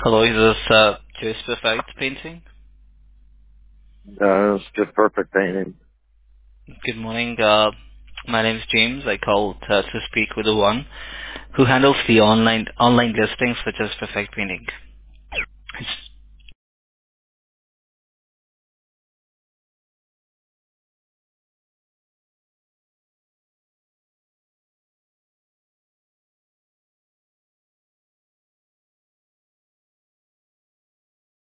Hello, is this Choice Perfect Painting? It's just perfect painting. Good morning. My name is James. I called to speak with the one who handles the online listings such as Perfect Painting.